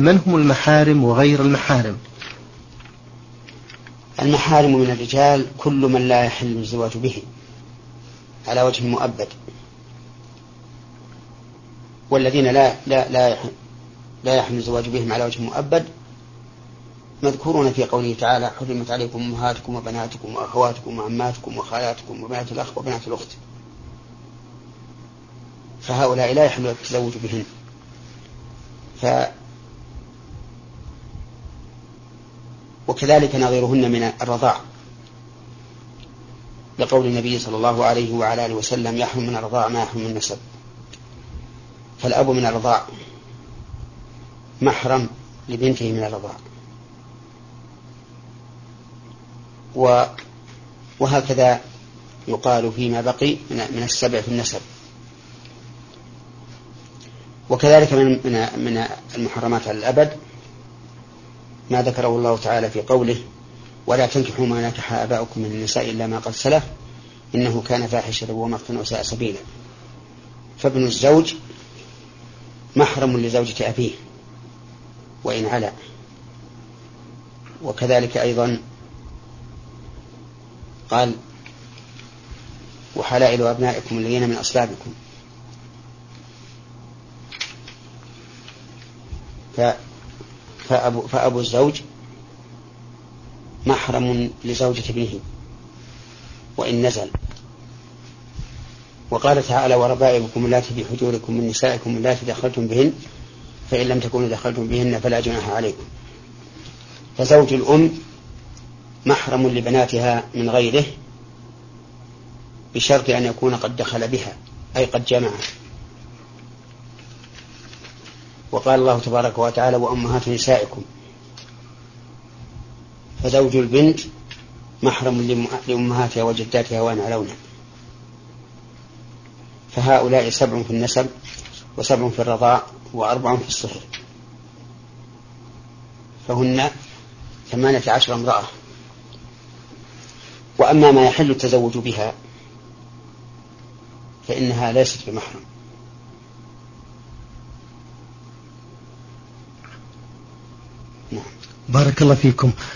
من هم المحارم وغير المحارم؟ المحارم من الرجال كل من لا يحل الزواج به على وجه مؤبد، والذين لا يحل الزواج بهم على وجه مؤبد مذكورون في قوله تعالى: حرمت عليكم أمهاتكم وبناتكم وأخواتكم وعماتكم وخالاتكم وبنات الأخ وبنات الأخت، فهؤلاء لا يحل التزوج بهن. وكذلك نظيرهن من الرضاع، لقول النبي صلى الله عليه وعلى آله وسلم: يحرم من الرضاع ما يحرم من النسب. فالأب من الرضاع محرم لبنته من الرضاع، وهكذا يقال فيما بقي من السبع في النسب. وكذلك من المحرمات على الأبد ما ذكره الله تعالى في قوله: ولا تنكحوا ما نكح آباؤكم من النساء إلا ما قد سلف إنه كان فاحشة ومقتا وساء سبيلا. فابن الزوج محرم لزوجة أبيه وإن علا. وكذلك أيضا قال: وحلائل أبنائكم الذين من أصلابكم. فأبو الزوج محرم لزوجة ابنه وإن نزل. وقال تعالى: وربائبكم اللاتي في حجوركم من نسائكم اللاتي دخلتم بهن فإن لم تكونوا دخلتم بهن فلا جناح عليكم. فزوج الأم محرم لبناتها من غيره بشرط أن يكون قد دخل بها أي قد جمع. وقال الله تبارك وتعالى: وأمهات نسائكم. فزوج البنت محرم لأمهاتها وجداتها وإن علونا. فهؤلاء 7 في النسب و7 في الرضاع و4 في الصهر، فهن 18 امرأة. وأما ما يحل التزوج بها فإنها ليست بمحرم. نعم. بارك الله فيكم.